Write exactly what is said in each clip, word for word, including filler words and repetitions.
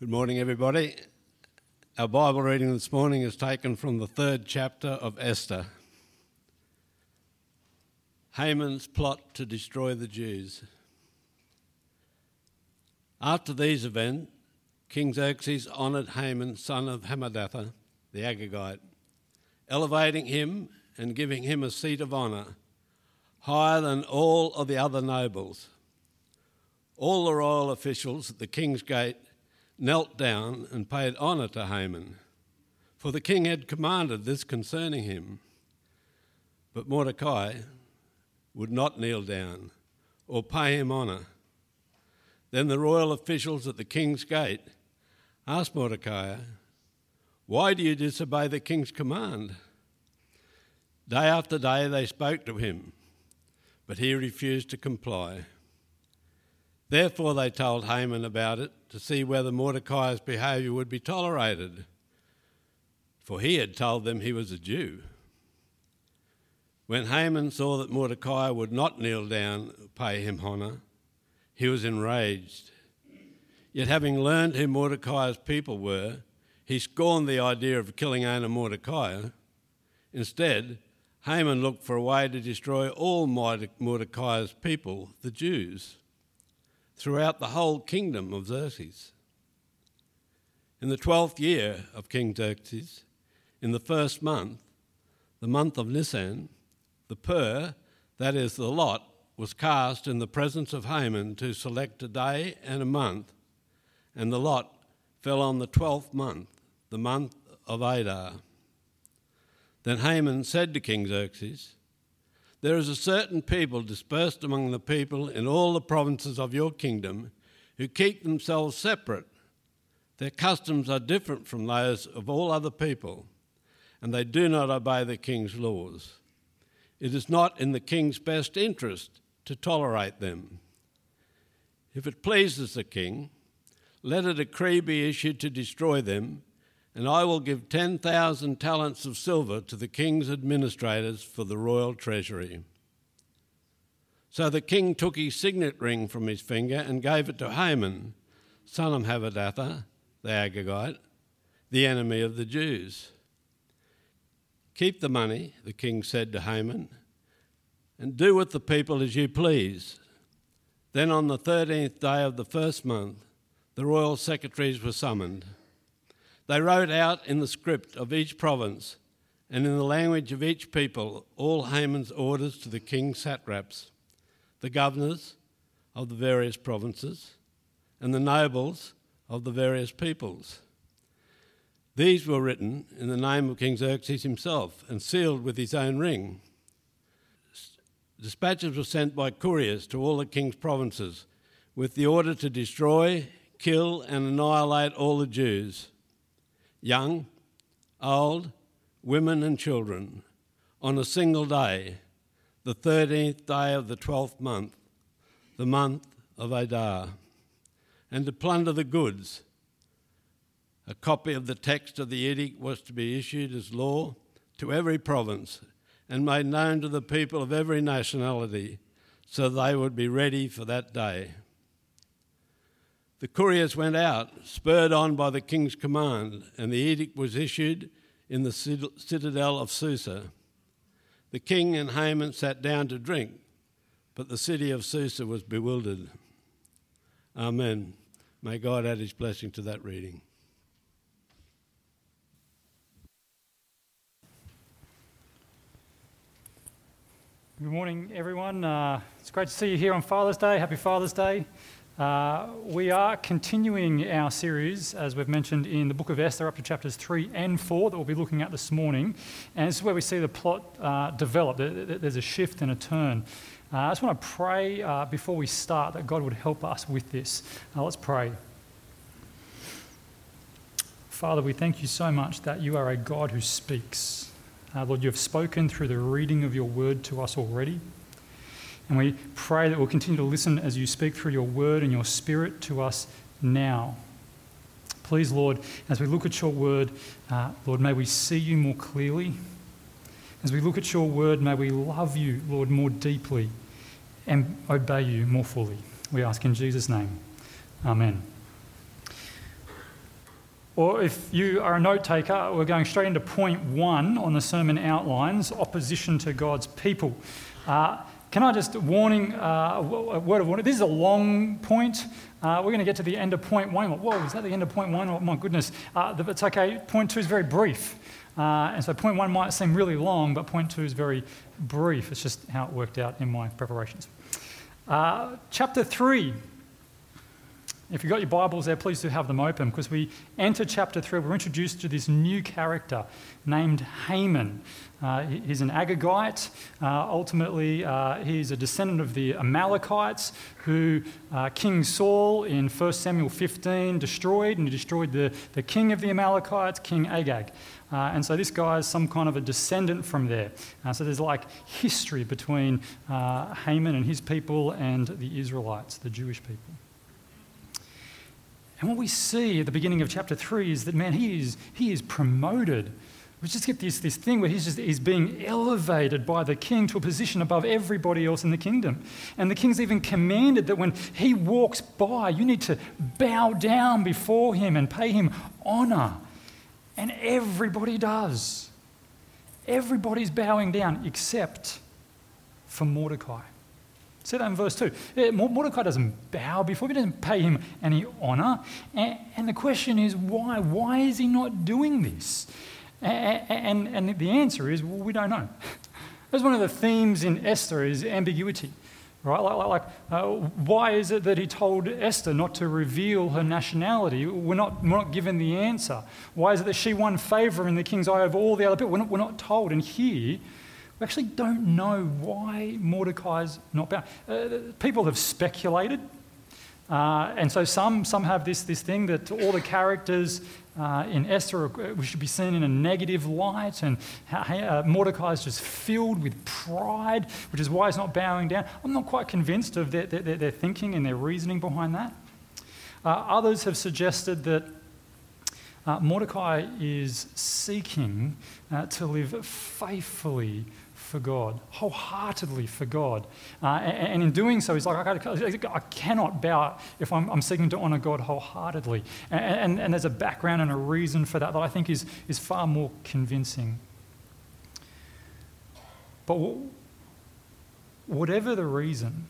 Good morning, everybody. Our Bible reading this morning is taken from the third chapter of Esther. Haman's plot to destroy the Jews. After these events, King Xerxes honoured Haman, son of Hammedatha, the Agagite, elevating him and giving him a seat of honour, higher than all of the other nobles. All the royal officials at the king's gate knelt down and paid honour to Haman, for the king had commanded this concerning him. But Mordecai would not kneel down or pay him honour. Then the royal officials at the king's gate asked Mordecai, "Why do you disobey the king's command?" Day after day they spoke to him, but he refused to comply. Therefore they told Haman about it to see whether Mordecai's behaviour would be tolerated, for he had told them he was a Jew. When Haman saw that Mordecai would not kneel down or pay him honour, he was enraged. Yet having learned who Mordecai's people were, he scorned the idea of killing owner Mordecai. Instead, Haman looked for a way to destroy all Mordecai's people, the Jews, throughout the whole kingdom of Xerxes. In the twelfth year of King Xerxes, in the first month, the month of Nisan, the pur, that is the lot, was cast in the presence of Haman to select a day and a month, and the lot fell on the twelfth month, the month of Adar. Then Haman said to King Xerxes, "There is a certain people dispersed among the people in all the provinces of your kingdom who keep themselves separate. Their customs are different from those of all other people, and they do not obey the king's laws. It is not in the king's best interest to tolerate them. If it pleases the king, let a decree be issued to destroy them, and I will give ten thousand talents of silver to the king's administrators for the royal treasury." So the king took his signet ring from his finger and gave it to Haman, son of Hammedatha, the Agagite, the enemy of the Jews. "Keep the money," the king said to Haman, "and do with the people as you please." Then on the thirteenth day of the first month, the royal secretaries were summoned. They wrote out in the script of each province and in the language of each people all Haman's orders to the king's satraps, the governors of the various provinces, and the nobles of the various peoples. These were written in the name of King Xerxes himself and sealed with his own ring. Dispatches were sent by couriers to all the king's provinces with the order to destroy, kill, and annihilate all the Jews, young, old, women and children, on a single day, the thirteenth day of the twelfth month, the month of Adar, and to plunder the goods. A copy of the text of the edict was to be issued as law to every province and made known to the people of every nationality so they would be ready for that day. The couriers went out, spurred on by the king's command, and the edict was issued in the citadel of Susa. The king and Haman sat down to drink, but the city of Susa was bewildered. Amen. May God add his blessing to that reading. Good morning, everyone. Uh, it's great to see you here on Father's Day. Happy Father's Day. Uh, we are continuing our series, as we've mentioned, in the book of Esther, up to chapters three and four that we'll be looking at this morning. And this is where we see the plot uh, develop. There's a shift and a turn. Uh, I just want to pray uh, before we start that God would help us with this. Uh, let's pray. Father, we thank you so much that you are a God who speaks. Uh, Lord, you have spoken through the reading of your word to us already. And we pray that we'll continue to listen as you speak through your word and your spirit to us now. Please, Lord, as we look at your word, uh, Lord, may we see you more clearly. As we look at your word, may we love you, Lord, more deeply and obey you more fully. We ask in Jesus' name. Amen. Or if you are a note taker, we're going straight into point one on the sermon outlines, opposition to God's people. Uh, can I just, warning, uh, a word of warning, this is a long point. Uh, we're going to get to the end of point one. Whoa, is that the end of point one? Oh my goodness. Uh, it's okay, point two is very brief. Uh, and so point one might seem really long, but point two is very brief. It's just how it worked out in my preparations. Uh, chapter three. If you've got your Bibles there, please do have them open, because we enter chapter three. We're introduced to this new character named Haman. Uh, he's an Agagite. Uh, ultimately, uh, he's a descendant of the Amalekites, who uh, King Saul in First Samuel fifteen destroyed, and he destroyed the, the king of the Amalekites, King Agag. Uh, and so this guy is some kind of a descendant from there. Uh, so there's like history between uh, Haman and his people and the Israelites, the Jewish people. And what we see at the beginning of chapter three is that, man, he is, he is promoted. We just get this, this thing where he's just he's being elevated by the king to a position above everybody else in the kingdom. And the king's even commanded that when he walks by, you need to bow down before him and pay him honour. And everybody does. Everybody's bowing down except for Mordecai. See that in verse two. Mordecai doesn't bow before him, he doesn't pay him any honour. And, and the question is, why? Why is he not doing this? And, and, and the answer is, well, we don't know. That's one of the themes in Esther, is ambiguity. Right? Like, like uh, why is it that he told Esther not to reveal her nationality? We're not, we're not given the answer. Why is it that she won favour in the king's eye over all the other people? We're not, we're not told. And here, we actually don't know why Mordecai's not bound. Uh, people have speculated. Uh, and so some some have this, this thing that all the characters uh, in Esther, we should be seen in a negative light, and uh, Mordecai is just filled with pride, which is why he's not bowing down. I'm not quite convinced of their, their, their thinking and their reasoning behind that. Uh, others have suggested that uh, Mordecai is seeking uh, to live faithfully for God, wholeheartedly for God. Uh, and, and in doing so, he's like, I, I cannot bow if I'm, I'm seeking to honour God wholeheartedly. And, and, and there's a background and a reason for that that I think is, is far more convincing. But whatever the reason,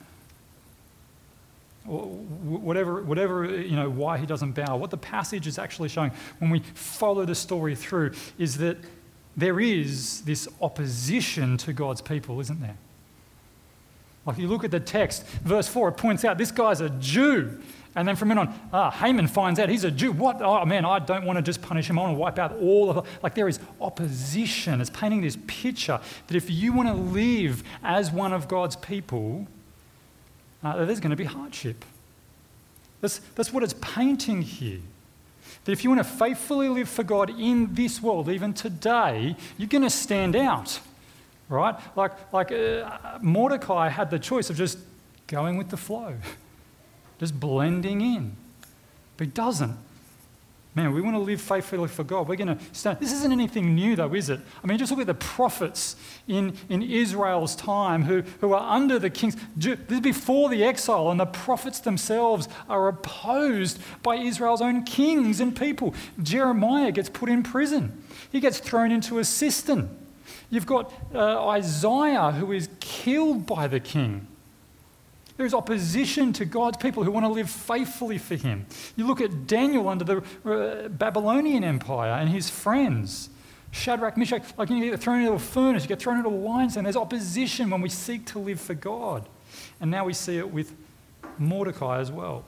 whatever, whatever you know, why he doesn't bow, what the passage is actually showing when we follow the story through is that there is this opposition to God's people, isn't there? Like, you look at the text, verse four, it points out this guy's a Jew. And then from then on, ah, Haman finds out he's a Jew. What? Oh, man, I don't want to just punish him. I want to wipe out all of it. Like, there is opposition. It's painting this picture that if you want to live as one of God's people, uh, there's going to be hardship. That's, that's what it's painting here. That if you want to faithfully live for God in this world, even today, you're going to stand out, right? Like, like uh, Mordecai had the choice of just going with the flow, just blending in. But he doesn't. Man, we want to live faithfully for God. We're going to stand. This isn't anything new, though, is it? I mean, just look at the prophets in, in Israel's time who, who are under the kings. This is before the exile, and the prophets themselves are opposed by Israel's own kings and people. Jeremiah gets put in prison. He gets thrown into a cistern. You've got uh, Isaiah, who is killed by the king. There is opposition to God's people who want to live faithfully for him. You look at Daniel under the uh, Babylonian Empire and his friends. Shadrach, Meshach, like you get thrown into a furnace, you get thrown into a lion's den. There's opposition when we seek to live for God. And now we see it with Mordecai as well.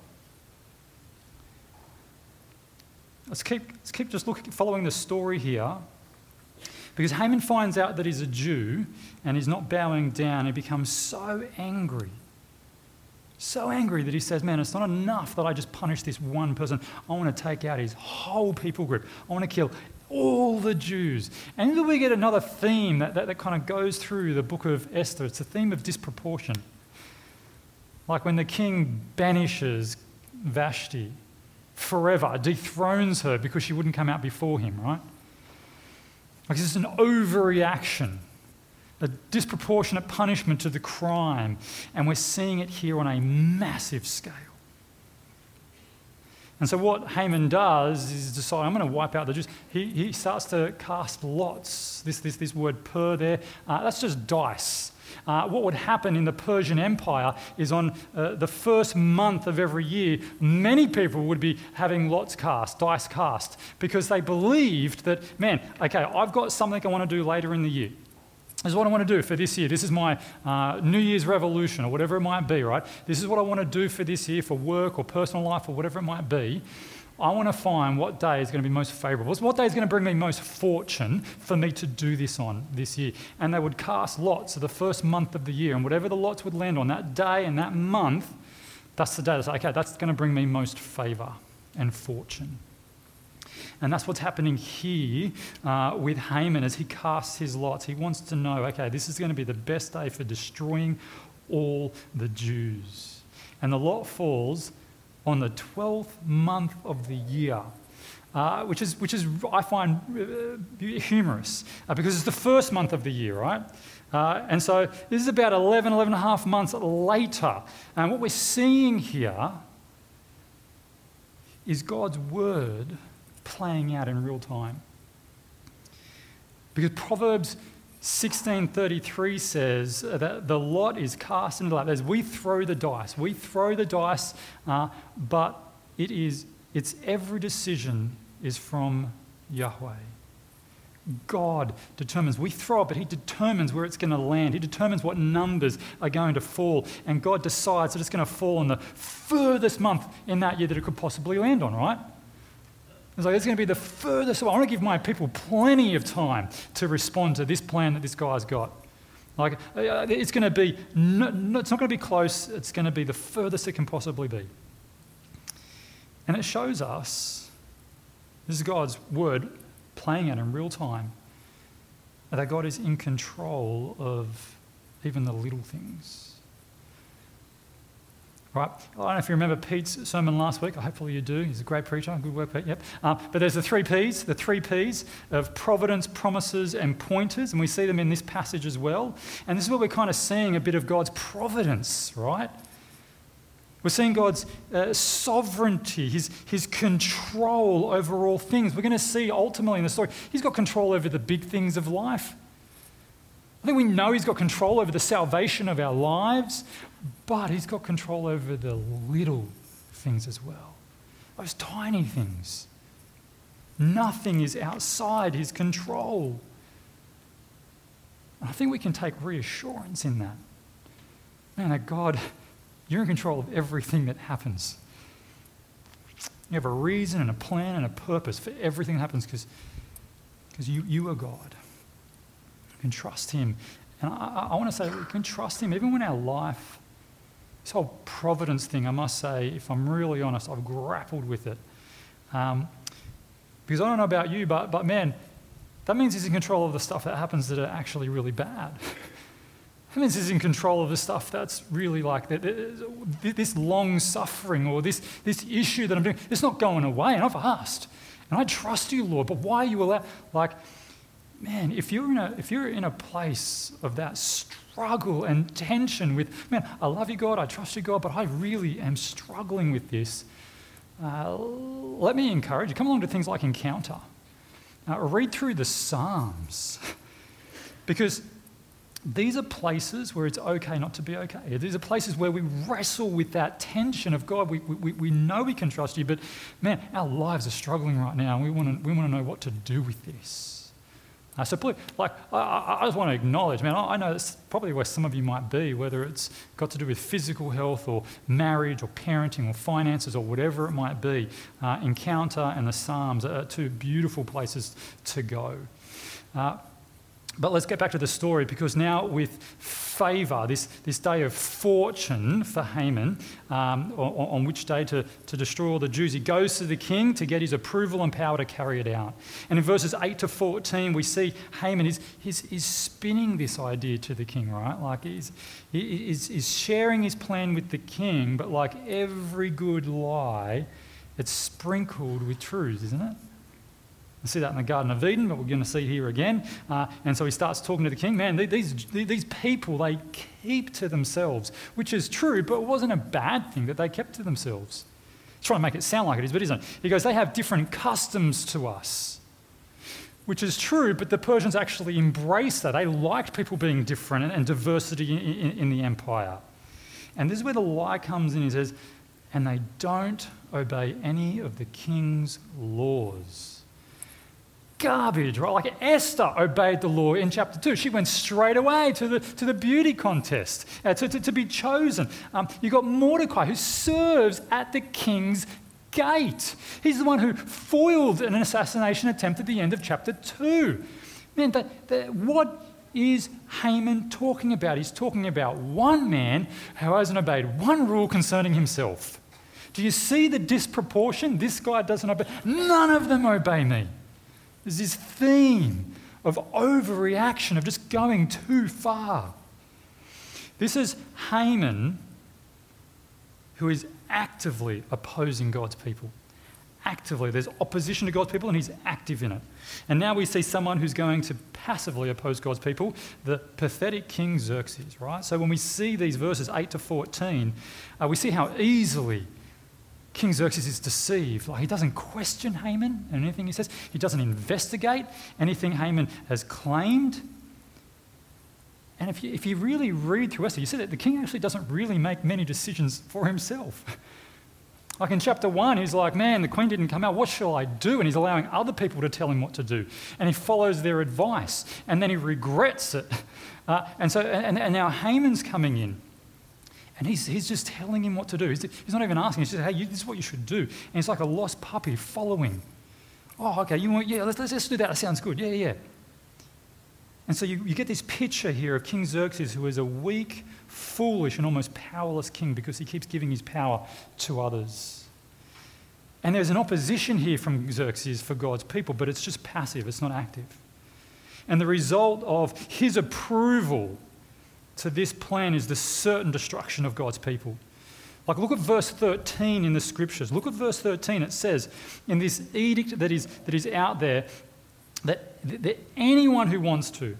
Let's keep, let's keep just looking, following the story here. Because Haman finds out that he's a Jew and he's not bowing down. He becomes so angry. So angry that he says, man, it's not enough that I just punish this one person. I want to take out his whole people group. I want to kill all the Jews. And then we get another theme that, that, that kind of goes through the book of Esther. It's a theme of disproportion. Like when the king banishes Vashti forever, dethrones her because she wouldn't come out before him, right? Like it's an overreaction. A disproportionate punishment to the crime, and we're seeing it here on a massive scale. And so what Haman does is decide, I'm going to wipe out the Jews. He, he starts to cast lots. This, this, this word per there, uh, that's just dice. Uh, what would happen in the Persian Empire is on uh, the first month of every year, many people would be having lots cast, dice cast, because they believed that, man, okay, I've got something I want to do later in the year. This is what I want to do for this year. This is my uh, New Year's revolution or whatever it might be, right? This is what I want to do for this year for work or personal life or whatever it might be. I want to find what day is going to be most favourable. What day is going to bring me most fortune for me to do this on this year? And they would cast lots of the first month of the year, and whatever the lots would land on that day and that month, that's the day. That's okay, that's going to bring me most favour and fortune. And that's what's happening here uh, with Haman as he casts his lots. He wants to know, okay, this is going to be the best day for destroying all the Jews. And the lot falls on the twelfth month of the year, uh, which is, which is I find uh, humorous, uh, because it's the first month of the year, right? Uh, and so this is about eleven, eleven and a half months later. And what we're seeing here is God's word playing out in real time. Because Proverbs sixteen thirty-three says that the lot is cast into the lap. As we throw the dice, we throw the dice, uh, but it is it's every decision is from Yahweh. God determines. We throw it, but He determines where it's going to land. He determines what numbers are going to fall, and God decides that it's going to fall in the furthest month in that year that it could possibly land on, right? It's like, it's going to be the furthest. I want to give my people plenty of time to respond to this plan that this guy's got. Like, it's going to be, no, no, it's not going to be close. It's going to be the furthest it can possibly be. And it shows us, this is God's word playing out in real time, that God is in control of even the little things. Right? I don't know if you remember Pete's sermon last week. Hopefully you do. He's a great preacher. Good work, Pete. Yep. Um, but there's the three P's, the three P's of providence, promises, and pointers, and we see them in this passage as well. And this is where we're kind of seeing a bit of God's providence, right? We're seeing God's uh, sovereignty, his, his control over all things. We're going to see ultimately in the story, He's got control over the big things of life. I think we know He's got control over the salvation of our lives, but He's got control over the little things as well. Those tiny things. Nothing is outside His control. And I think we can take reassurance in that. Man, that God, You're in control of everything that happens. You have a reason and a plan and a purpose for everything that happens because because you, you are God. You can trust Him. And I, I want to say we can trust Him even when our life, this whole providence thing, I must say, if I'm really honest, I've grappled with it. Um, because I don't know about you, but, but man, that means He's in control of the stuff that happens that are actually really bad. That means He's in control of the stuff that's really like that, this long suffering or this, this issue that I'm doing. It's not going away, and I've asked. And I trust You, Lord, but why You allow, like, man, if you're in a if you're in a place of that struggle and tension with, man, I love You, God, I trust You, God, but I really am struggling with this, uh, let me encourage you. Come along to things like Encounter. Uh, read through the Psalms. Because these are places where it's okay not to be okay. These are places where we wrestle with that tension of, God, we, we, we know we can trust You, but man, our lives are struggling right now, and we want to we want to know what to do with this. Uh, so, please, like, I, I just want to acknowledge, man, I, I know that's probably where some of you might be, whether it's got to do with physical health or marriage or parenting or finances or whatever it might be. Uh, Encounter and the Psalms are two beautiful places to go. Uh, But let's get back to the story, because now with favour, this, this day of fortune for Haman, um, on, on which day to, to destroy all the Jews, he goes to the king to get his approval and power to carry it out. And in verses eight to fourteen, we see Haman is he's, he's spinning this idea to the king, right? Like he's, he's, he's sharing his plan with the king, but like every good lie, it's sprinkled with truth, isn't it? We see that in the Garden of Eden, but we're going to see it here again. Uh, and so he starts talking to the king. Man, these, these people, they keep to themselves, which is true, but it wasn't a bad thing that they kept to themselves. trying to make it sound like it is, but it isn't. He goes, they have different customs to us, which is true, but the Persians actually embraced that. They liked people being different and, and diversity in, in, in the empire. And this is where the lie comes in. He says, and they don't obey any of the king's laws. Garbage, right? Like Esther obeyed the law in chapter two. She went straight away to the, to the beauty contest uh, to, to, to be chosen. Um, you got Mordecai, who serves at the king's gate. He's the one who foiled an assassination attempt at the end of chapter two. Man, that, that, what is Haman talking about? He's talking about one man who hasn't obeyed one rule concerning himself. Do you see the disproportion? This guy doesn't obey. None of them obey me. There's this theme of overreaction, of just going too far. This is Haman, who is actively opposing God's people. Actively. There's opposition to God's people and he's active in it. And now we see someone who's going to passively oppose God's people, the pathetic King Xerxes, right? So when we see these verses eight to fourteen, uh, we see how easily King Xerxes is deceived. Like, he doesn't question Haman and anything he says. He doesn't investigate anything Haman has claimed. And if you, if you really read through Esther, you see that the king actually doesn't really make many decisions for himself. Like in chapter one, he's like, man, the queen didn't come out. What shall I do? And he's allowing other people to tell him what to do. And he follows their advice. And then he regrets it. Uh, and so, and, and now Haman's coming in. And he's, he's just telling him what to do. He's, he's not even asking. He's just, hey, you, this is what you should do. And he's like a lost puppy following. Oh, okay, you want, yeah, let's, let's, let's do that. That sounds good. Yeah, yeah. And so you, you get this picture here of King Xerxes, who is a weak, foolish, and almost powerless king because he keeps giving his power to others. And there's an opposition here from Xerxes for God's people, but it's just passive. It's not active. And the result of his approval to this plan is the certain destruction of God's people. Like, look at verse thirteen in the scriptures. Look at verse thirteen. It says, in this edict that is, that is out there, that, that anyone who wants to,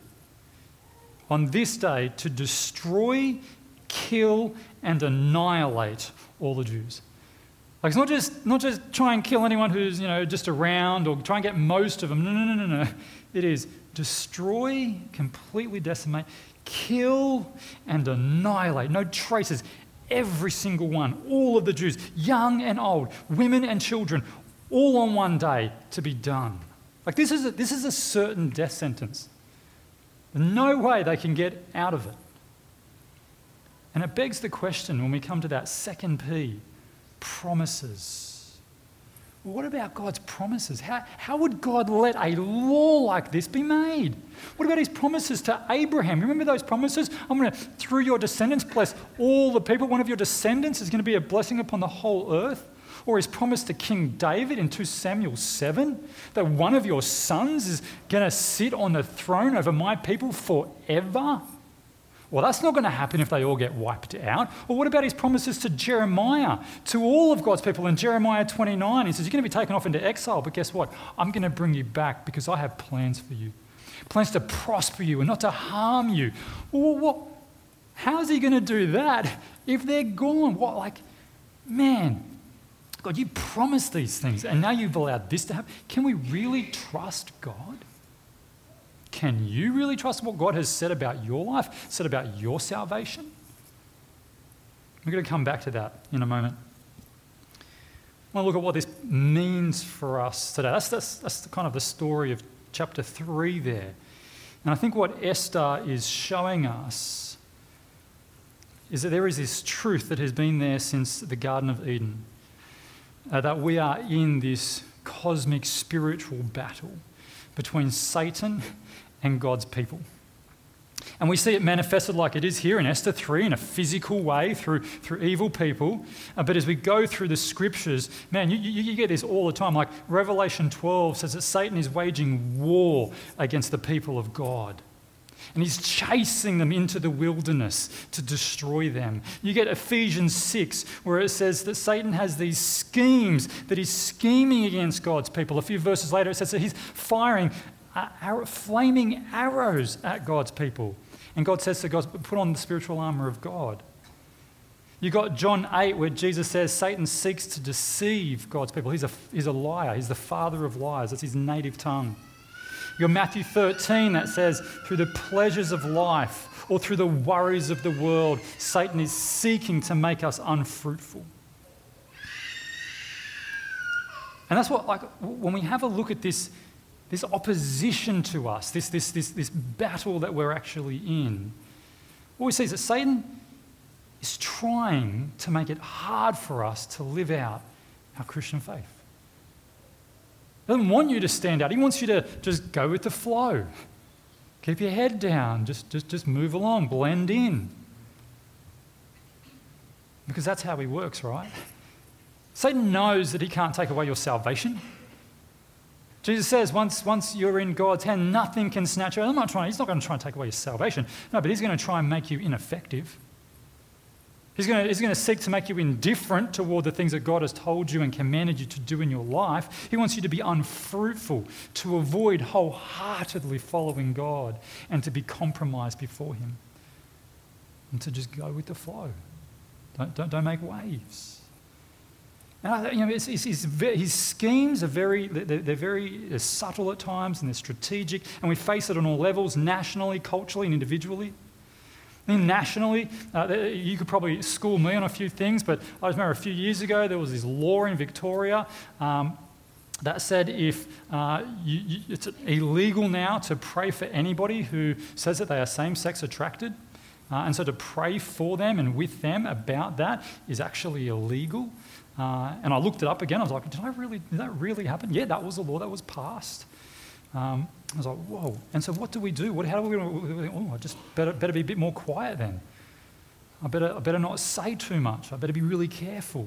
on this day, to destroy, kill, and annihilate all the Jews. Like, it's not just, not just try and kill anyone who's, you know, just around or try and get most of them. No, no, no, no, no. It is destroy, completely decimate, kill and annihilate. No traces. Every single one. All of the Jews, young and old, women and children, all on one day to be done. Like, this is a, this is a certain death sentence. No way they can get out of it. And it begs the question when we come to that second P, promises. Well, what about God's promises? How, how would God let a law like this be made? What about his promises to Abraham? Remember those promises? I'm going to, through your descendants, bless all the people. One of your descendants is going to be a blessing upon the whole earth. Or his promise to King David in Second Samuel seven, that one of your sons is going to sit on the throne over my people forever. Well, that's not going to happen if they all get wiped out. Or what about his promises to Jeremiah, to all of God's people? In Jeremiah twenty-nine, he says, you're going to be taken off into exile, but guess what? I'm going to bring you back because I have plans for you. Plans to prosper you and not to harm you. Well, what? How's he going to do that if they're gone? What, like, man, God, you promised these things and now you've allowed this to happen. Can we really trust God? Can you really trust what God has said about your life, said about your salvation? We're going to come back to that in a moment. I want to look at what this means for us today. That's, that's, that's the kind of the story of chapter three there. And I think what Esther is showing us is that there is this truth that has been there since the Garden of Eden, uh, that we are in this cosmic spiritual battle between Satan and God's people. And we see it manifested like it is here in Esther three in a physical way through, through evil people. Uh, but as we go through the scriptures, man, you, you, you get this all the time. Like Revelation twelve says that Satan is waging war against the people of God. And he's chasing them into the wilderness to destroy them. You get Ephesians six, where it says that Satan has these schemes, that he's scheming against God's people. A few verses later, it says that he's firing uh, arrow, flaming arrows at God's people. And God says to God, put on the spiritual armour of God. You got John eight where Jesus says Satan seeks to deceive God's people. He's a, he's a liar. He's the father of lies. That's his native tongue. You got Matthew thirteen that says through the pleasures of life or through the worries of the world, Satan is seeking to make us unfruitful. And that's what, like, when we have a look at this, this opposition to us, this, this, this, this battle that we're actually in, what we see is that Satan is trying to make it hard for us to live out our Christian faith. He doesn't want you to stand out. He wants you to just go with the flow. Keep your head down. Just, just, just move along. Blend in. Because that's how he works, right? Satan knows that he can't take away your salvation. Jesus says once, once you're in God's hand, nothing can snatch you. I'm not trying, he's not going to try and take away your salvation. No, but he's going to try and make you ineffective. He's going, to, he's going to seek to make you indifferent toward the things that God has told you and commanded you to do in your life. He wants you to be unfruitful, to avoid wholeheartedly following God and to be compromised before him and to just go with the flow. Don't, don't, don't make waves. And I, you know, it's, it's, it's, his schemes are very, they're, they're very subtle at times and they're strategic, and we face it on all levels, nationally, culturally, and individually. And nationally, uh, you could probably school me on a few things, but I remember a few years ago there was this law in Victoria um, that said if uh, you, you, it's illegal now to pray for anybody who says that they are same-sex attracted. Uh, and so to pray for them and with them about that is actually illegal. Uh, and I looked it up again. I was like, did I really, did that really happen? Yeah, that was the law that was passed. Um, I was like, whoa. And so what do we do? What, how do we, oh, I just better, better be a bit more quiet then. I better, I better not say too much. I better be really careful.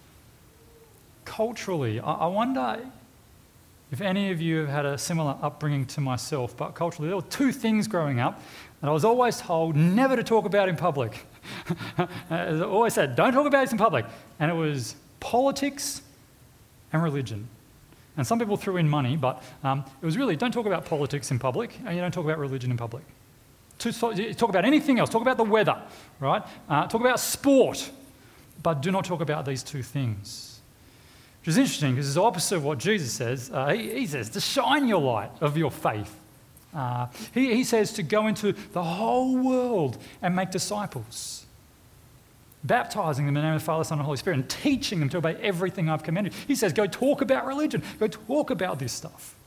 Culturally, I, I wonder if any of you have had a similar upbringing to myself, but culturally, there were two things growing up that I was always told never to talk about in public. As I always said, don't talk about this in public. And it was politics and religion. And some people threw in money, but um, it was really, don't talk about politics in public, and you don't talk about religion in public. Talk about anything else. Talk about the weather, right? Uh, talk about sport, but do not talk about these two things. Which is interesting, because it's the opposite of what Jesus says. Uh, he, he says to shine your light of your faith. Uh, he, he says to go into the whole world and make disciples, baptizing them in the name of the Father, Son, and Holy Spirit, and teaching them to obey everything I've commanded. He says, go talk about religion. Go talk about this stuff.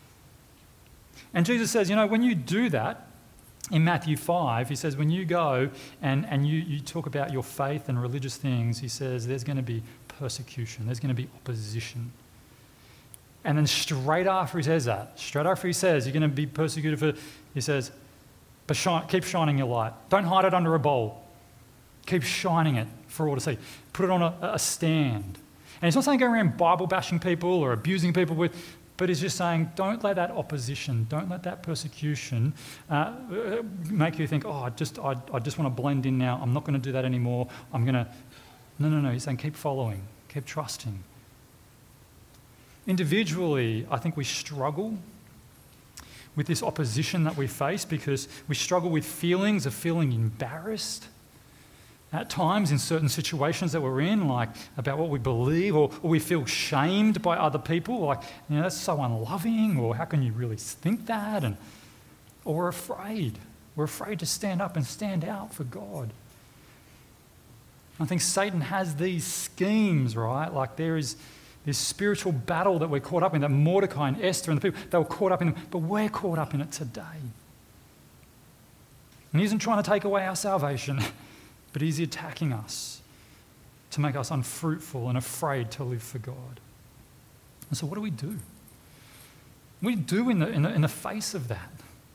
And Jesus says, you know, when you do that, in Matthew five, he says, when you go and, and you, you talk about your faith and religious things, he says, there's going to be persecution. There's going to be opposition. And then straight after he says that, straight after he says, you're going to be persecuted for, he says, but shine, keep shining your light. Don't hide it under a bowl. Keep shining it for all to see. Put it on a, a stand. And he's not saying go around Bible bashing people or abusing people with, but he's just saying don't let that opposition, don't let that persecution uh, make you think, oh, I just, I, I just want to blend in now. I'm not going to do that anymore. I'm going to, no, no, no. He's saying keep following, keep trusting. Individually, I think we struggle with this opposition that we face because we struggle with feelings of feeling embarrassed at times in certain situations that we're in, like about what we believe, or, or we feel shamed by other people, like, you know, that's so unloving, or how can you really think that? And, or we're afraid. We're afraid to stand up and stand out for God. I think Satan has these schemes, right? Like there is this spiritual battle that we're caught up in, that Mordecai and Esther and the people, they were caught up in, but we're caught up in it today. And he isn't trying to take away our salvation, but he's attacking us to make us unfruitful and afraid to live for God. And so what do we do? What do we do in the, in the, in the face of that?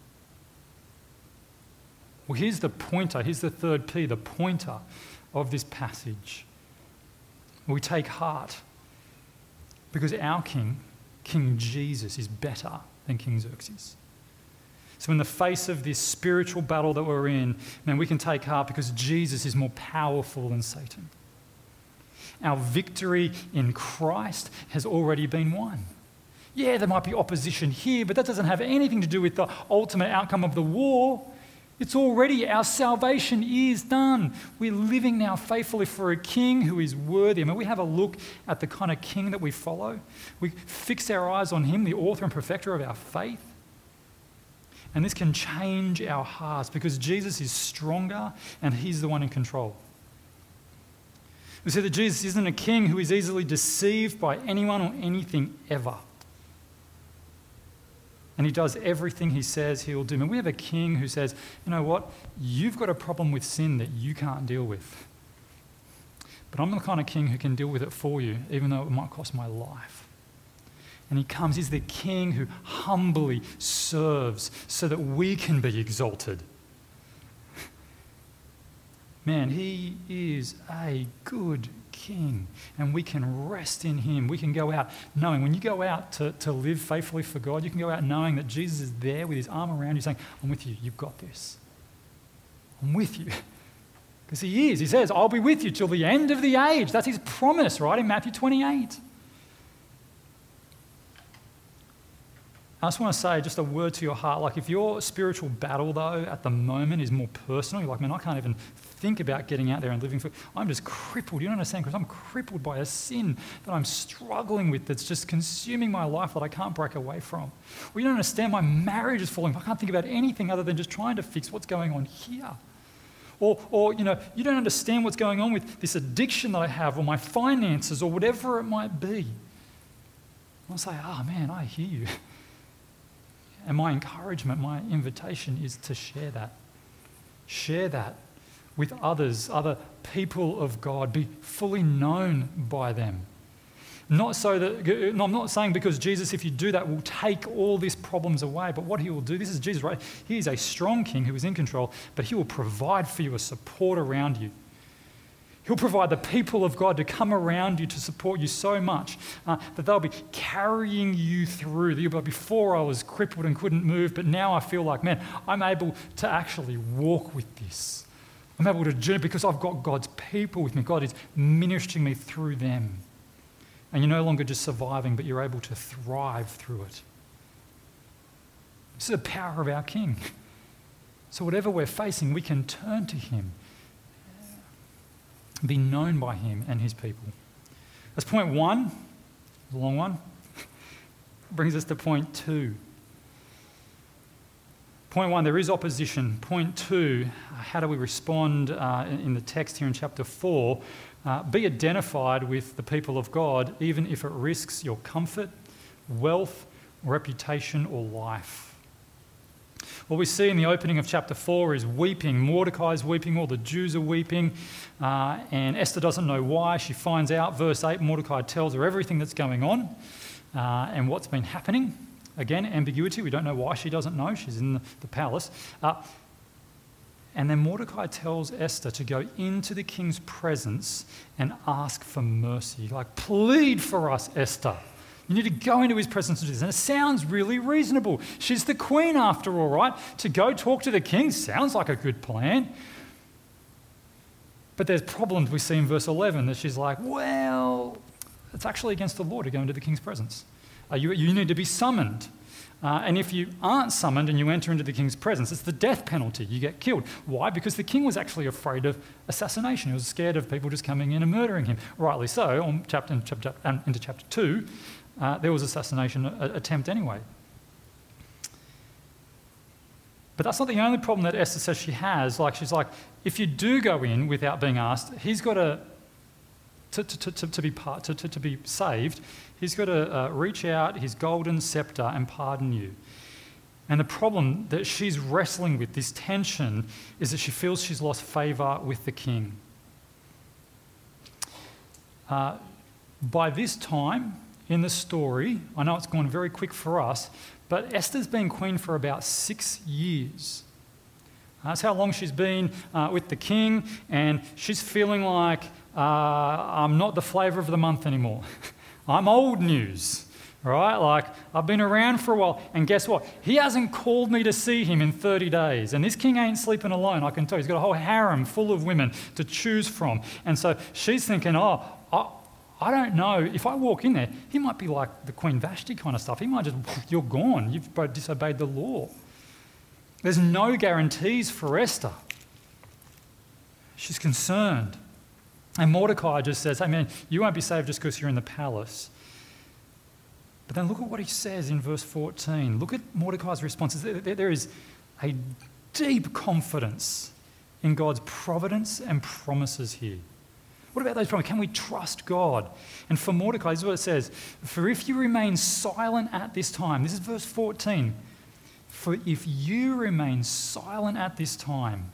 Well, here's the pointer. Here's the third P, the pointer of this passage. We take heart because our king, King Jesus, is better than King Xerxes. So in the face of this spiritual battle that we're in, man, we can take heart because Jesus is more powerful than Satan. Our victory in Christ has already been won. Yeah, there might be opposition here, but that doesn't have anything to do with the ultimate outcome of the war. It's already, our salvation is done. We're living now faithfully for a king who is worthy. I mean, we have a look at the kind of king that we follow. We fix our eyes on him, the author and perfecter of our faith. And this can change our hearts because Jesus is stronger and he's the one in control. We see that Jesus isn't a king who is easily deceived by anyone or anything ever. And he does everything he says he'll do. And we have a king who says, you know what, you've got a problem with sin that you can't deal with. But I'm the kind of king who can deal with it for you, even though it might cost my life. And he comes, he's the king who humbly serves so that we can be exalted. Man, he is a good king, and we can rest in him. We can go out knowing, when you go out to, to live faithfully for God, you can go out knowing that Jesus is there with his arm around you saying, I'm with you, you've got this. I'm with you. Because he is. He says, I'll be with you till the end of the age. That's his promise, right, in Matthew twenty-eight. I just want to say just a word to your heart. Like if your spiritual battle, though, at the moment is more personal, you're like, man, I can't even think about getting out there and living for... I'm just crippled. You don't understand, because I'm crippled by a sin that I'm struggling with that's just consuming my life that I can't break away from. Or you don't understand, my marriage is falling. I can't think about anything other than just trying to fix what's going on here. Or, or, you know, you don't understand what's going on with this addiction that I have or my finances or whatever it might be. I'll say, oh, man, I hear you. And my encouragement, my invitation is to share that. Share that with others, other people of God. Be fully known by them. Not so that, no, I'm not saying because Jesus, if you do that, will take all these problems away. But what he will do, this is Jesus, right? He is a strong king who is in control, but he will provide for you a support around you. He'll provide the people of God to come around you to support you so much uh, that they'll be carrying you through. You'll be like, before I was crippled and couldn't move, but now I feel like, man, I'm able to actually walk with this. I'm able to journey because I've got God's people with me. God is ministering me through them. And you're no longer just surviving, but you're able to thrive through it. This is the power of our King. So whatever we're facing, we can turn to him. Be known by him and his people. That's point one, a long one. Brings us to point two. Point one, there is opposition. Point two, how do we respond uh, in the text here in chapter four? Uh, be identified with the people of God, even if it risks your comfort, wealth, reputation, or life. What we see in the opening of chapter four is weeping. Mordecai's weeping, all the Jews are weeping, uh, and Esther doesn't know why. She finds out, verse eight, Mordecai tells her everything that's going on uh, and what's been happening. Again, ambiguity, we don't know why she doesn't know. She's in the, the palace. Uh, and then Mordecai tells Esther to go into the king's presence and ask for mercy. Like, plead for us, Esther. You need to go into his presence to do this. And it sounds really reasonable. She's the queen after all, right? To go talk to the king sounds like a good plan. But there's problems we see in verse eleven that she's like, well, it's actually against the law to go into the king's presence. Uh, you, you need to be summoned. Uh, and if you aren't summoned and you enter into the king's presence, it's the death penalty. You get killed. Why? Because the king was actually afraid of assassination. He was scared of people just coming in and murdering him. Rightly so. On chapter, chapter, um, into chapter two, Uh, there was assassination attempt anyway. But that's not the only problem that Esther says she has. Like, she's like, if you do go in without being asked, he's got to, to, to, to, to, be, part, to, to, to be saved, he's got to uh, reach out his golden scepter and pardon you. And the problem that she's wrestling with, this tension, is that she feels she's lost favour with the king. Uh, by this time in the story, I know it's gone very quick for us, but Esther's been queen for about six years. That's how long she's been uh, with the king, and she's feeling like uh, I'm not the flavour of the month anymore. I'm old news, right? Like, I've been around for a while, and guess what? He hasn't called me to see him in thirty days, and this king ain't sleeping alone, I can tell you. He's got a whole harem full of women to choose from, and so she's thinking, oh, I, I don't know, if I walk in there, he might be like the Queen Vashti kind of stuff. He might just, you're gone, you've disobeyed the law. There's no guarantees for Esther. She's concerned. And Mordecai just says, hey man, you won't be saved just because you're in the palace. But then look at what he says in verse fourteen. Look at Mordecai's responses. There, there is a deep confidence in God's providence and promises here. What about those promises? Can we trust God? And for Mordecai, this is what it says. For if you remain silent at this time, this is verse fourteen. For if you remain silent at this time,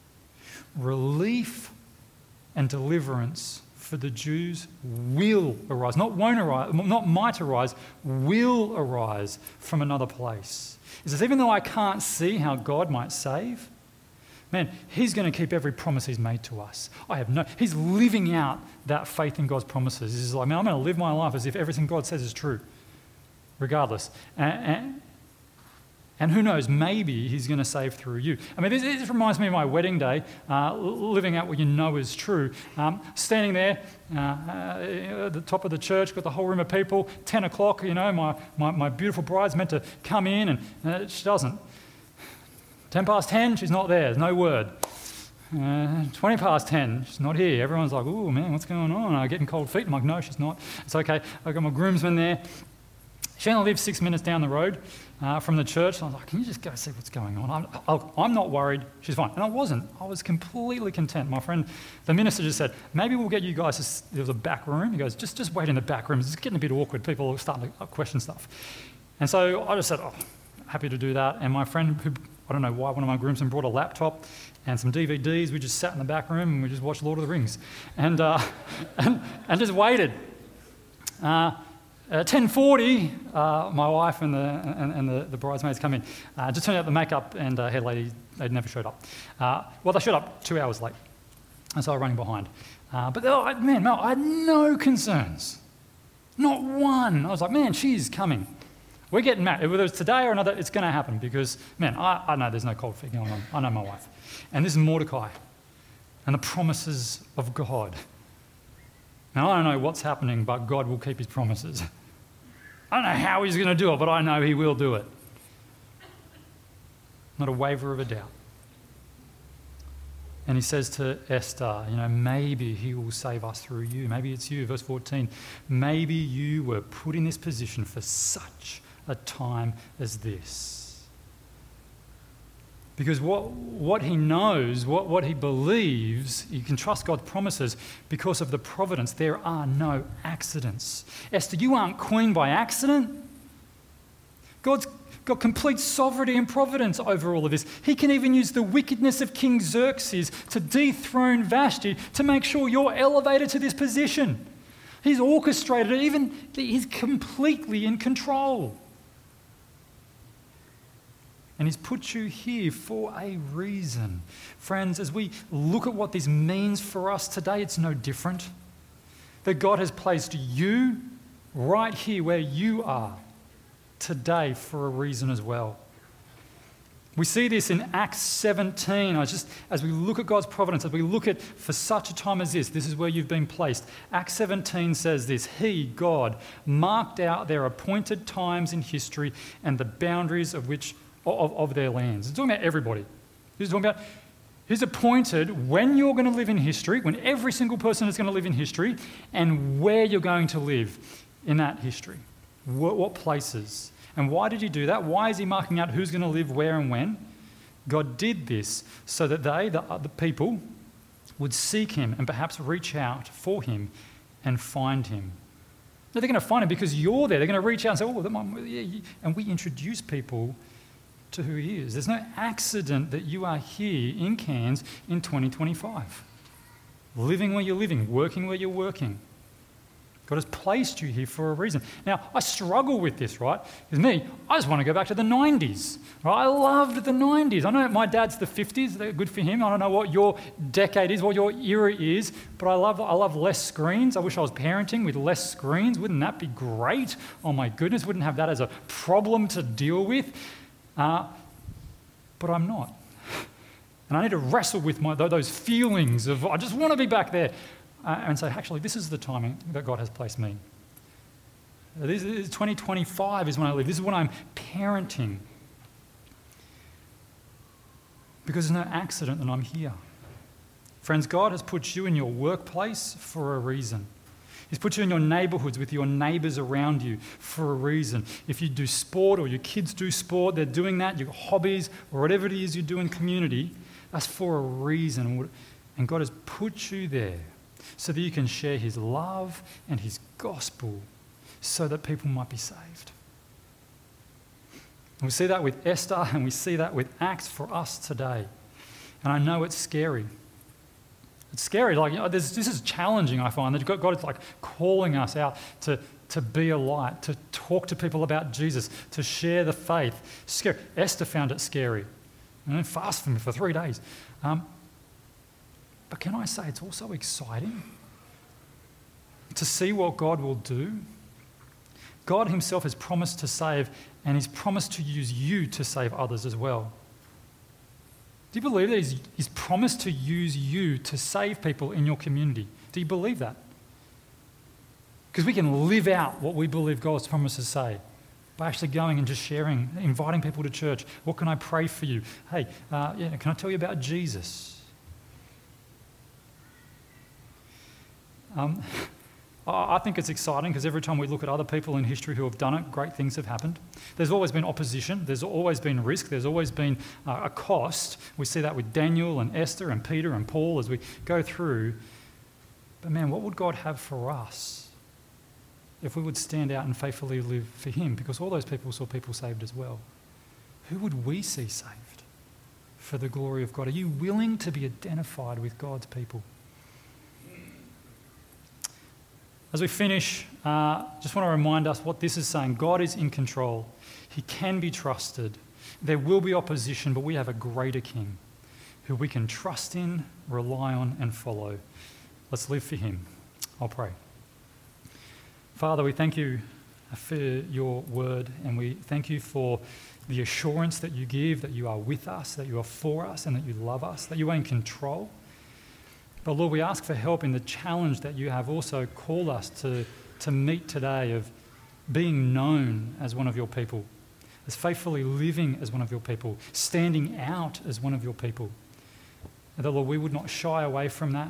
relief and deliverance for the Jews will arise. Not won't arise, not might arise, will arise from another place. It says, even though I can't see how God might save, man, he's going to keep every promise he's made to us. I have no, he's living out that faith in God's promises. He's like, man, I'm going to live my life as if everything God says is true, regardless. And, and, and who knows, maybe he's going to save through you. I mean, this, this reminds me of my wedding day, uh, living out what you know is true. Um, standing there uh, uh, at the top of the church, got the whole room of people, ten o'clock, you know, my, my, my beautiful bride's meant to come in, and uh, she doesn't. ten past ten, she's not there, there's no word. Uh, twenty past ten, she's not here. Everyone's like, oh man, what's going on? I'm getting cold feet. I'm like, no, she's not. It's okay. I've got my groomsmen there. She only lives six minutes down the road uh, from the church. I was like, can you just go see what's going on? I'm, I'll, I'm not worried. She's fine. And I wasn't. I was completely content. My friend, the minister, just said, maybe we'll get you guys to, there was a back room. He goes, just, just wait in the back room. It's getting a bit awkward. People are starting to question stuff. And so I just said, oh, happy to do that. And my friend, who I don't know why, one of my groomsmen brought a laptop and some D V Ds. We just sat in the back room and we just watched Lord of the Rings and uh, and, and just waited. Uh, at ten forty, uh, my wife and the and, and the, the bridesmaids come in. Uh, just turned out the makeup and uh, hair lady, they never showed up. Uh, well, they showed up two hours late, and so I was running behind. Uh, but oh, man, no, I had no concerns, not one. I was like, man, she's coming. We're getting married. Whether it's today or another, it's going to happen because, man, I, I know there's no cold feet going on. I know my wife. And this is Mordecai and the promises of God. Now, I don't know what's happening, but God will keep his promises. I don't know how he's going to do it, but I know he will do it. Not a waver of a doubt. And he says to Esther, you know, maybe he will save us through you. Maybe it's you. Verse fourteen, maybe you were put in this position for such a time as this. Because what, what he knows, what, what he believes, you can trust God's promises because of the providence. There are no accidents. Esther, you aren't queen by accident. God's got complete sovereignty and providence over all of this. He can even use the wickedness of King Xerxes to dethrone Vashti to make sure you're elevated to this position. He's orchestrated it, even he's completely in control. And he's put you here for a reason. Friends, as we look at what this means for us today, it's no different. That God has placed you right here where you are today for a reason as well. We see this in Acts seventeen. I just, as we look at God's providence, as we look at for such a time as this, this is where you've been placed. Acts seventeen says this: He, God, marked out their appointed times in history and the boundaries of which Of, of their lands. It's talking about everybody. He's talking about, he's appointed when you're going to live in history, when every single person is going to live in history, and where you're going to live in that history. What, what places. And why did he do that? Why is he marking out who's going to live where and when? God did this so that they, the, the people, would seek him and perhaps reach out for him and find him. No, they're going to find him because you're there. They're going to reach out and say, oh, and we introduce people to who he is. There's no accident that you are here in Cairns in twenty twenty-five. Living where you're living, working where you're working. God has placed you here for a reason. Now, I struggle with this, right? Because me, I just want to go back to the nineties. Right? I loved the nineties. I know my dad's the fifties. They're good for him. I don't know what your decade is, what your era is, but I love I love less screens. I wish I was parenting with less screens. Wouldn't that be great? Oh my goodness, wouldn't have that as a problem to deal with. Uh, but I'm not. And I need to wrestle with my, those feelings of, I just want to be back there. Uh, and say, actually, this is the timing that God has placed me. This is twenty twenty-five is when I live. This is when I'm parenting. because there's no accident that I'm here. Friends, God has put you in your workplace for a reason. He's put you in your neighborhoods with your neighbors around you for a reason. If you do sport or your kids do sport, they're doing that, your hobbies or whatever it is you do in community, that's for a reason. And God has put you there so that you can share his love and his gospel so that people might be saved. And we see that with Esther and we see that with Acts for us today. And I know it's scary. It's scary. Like, you know, this, this is challenging, I find, that God, God is like calling us out to, to be a light, to talk to people about Jesus, to share the faith. Scary. Esther found it scary. And then fast for me for three days. Um, but can I say it's also exciting to see what God will do? God himself has promised to save, and he's promised to use you to save others as well. Do you believe that he's, he's promised to use you to save people in your community? Do you believe that? Because we can live out what we believe God's promised to say by actually going and just sharing, inviting people to church. What can I pray for you? Hey, uh, yeah, can I tell you about Jesus? Um, I think it's exciting because every time we look at other people in history who have done it, great things have happened. There's always been opposition. There's always been risk. There's always been uh, a cost. We see that with Daniel and Esther and Peter and Paul as we go through. But man, what would God have for us if we would stand out and faithfully live for him? Because all those people saw people saved as well. Who would we see saved for the glory of God? Are you willing to be identified with God's people? As we finish, uh, just want to remind us what this is saying. God is in control. He can be trusted. There will be opposition, but we have a greater King who we can trust in, rely on, and follow. Let's live for him. I'll pray. Father, we thank you for your word, and we thank you for the assurance that you give, that you are with us, that you are for us, and that you love us, that you are in control. But Lord, we ask for help in the challenge that you have also called us to, to meet today of being known as one of your people, as faithfully living as one of your people, standing out as one of your people. And that, Lord, we would not shy away from that.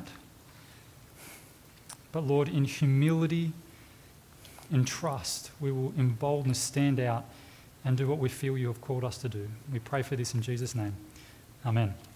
But Lord, in humility, in trust, we will in boldness stand out and do what we feel you have called us to do. We pray for this in Jesus' name. Amen.